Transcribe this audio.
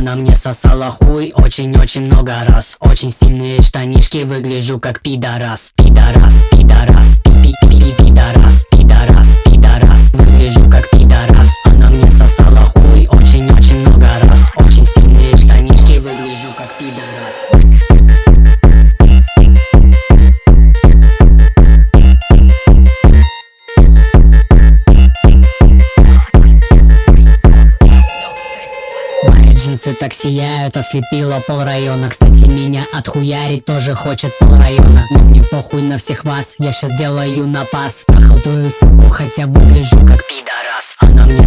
Она мне сосала хуй очень-очень много раз. Очень стильные штанишки, выгляжу как пидорас. Пидорас, пидорас, пидорас, пидорас, пидорас. Выгляжу как пидорас. Она мне сосала хуй очень-очень много раз. Очень стильные штанишки, выгляжу как пидорас. Джинсы так сияют, ослепило пол района. Кстати, меня отхуярить тоже хочет пол района. Но мне похуй на всех вас, я щас делаю напас. Трахал твою суку, хотя выгляжу как пидорас. Она мне